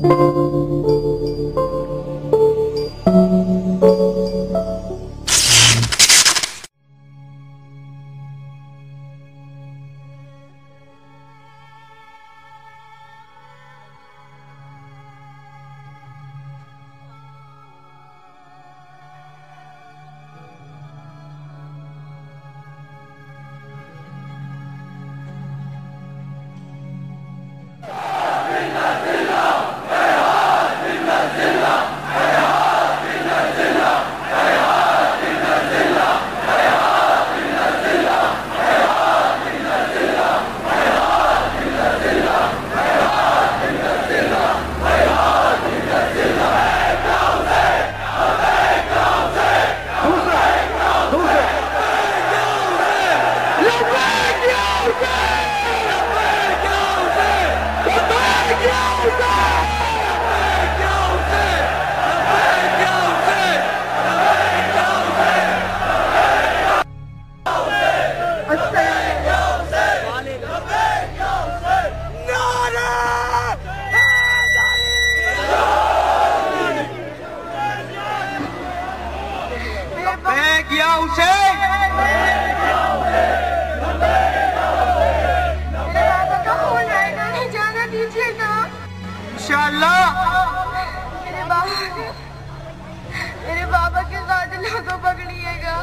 मेरे बाबा के कातिलों को पकड़िएगा।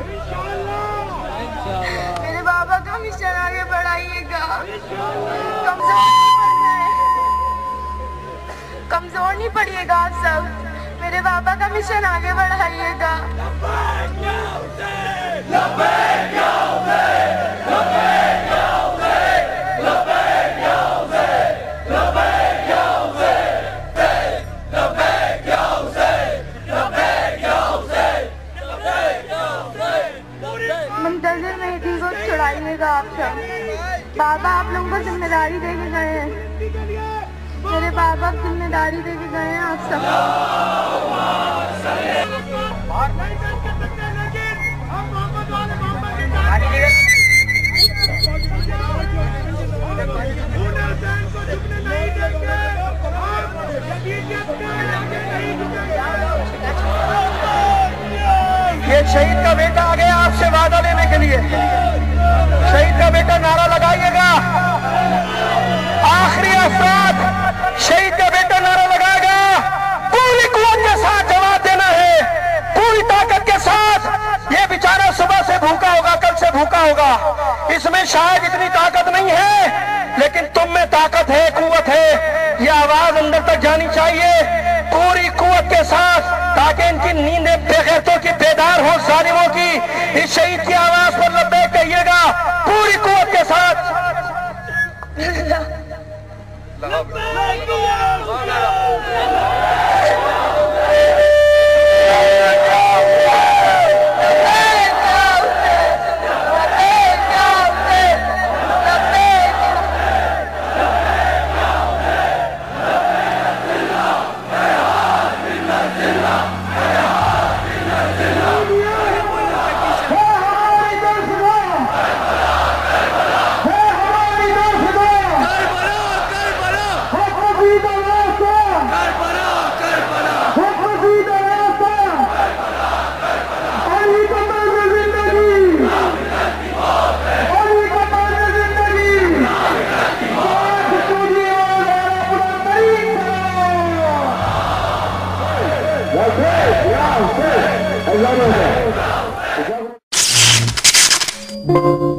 मेरे बाबा का मिशन आगे बढ़ाइएगा। कमजोर नहीं पड़िएगा आप सब। मेरे बाबा का मिशन आगे बढ़ाइएगा। मुंतज़िर मेहदी को छुड़ाइएगा आप सब। बाबा आप लोगों को जिम्मेदारी दे के गए हैं। मेरे बाबा जिम्मेदारी दे के गए हैं आप सब। ये शहीद का बेटा आ गया आपसे वादा लेने के लिए। शहीद का बेटा नारा लगाइएगा। आखिरी अफराद शहीद का बेटा नारा लगाएगा। पूरी कुव्वत के साथ जवाब देना है, पूरी ताकत के साथ। ये बेचारा सुबह से भूखा होगा, कल से भूखा होगा। इसमें शायद इतनी ताकत नहीं है, लेकिन तुम में ताकत है, कुव्वत है। ये आवाज अंदर तक जानी चाहिए पूरी कुव्वत के साथ, ताकि इनकी नींदें बेगैरतों की बेदार हो, जालिमों की। इस शहीद की आवाज पर लब्बैक कहिएगा पूरी कुव्वत के साथ। Yeah,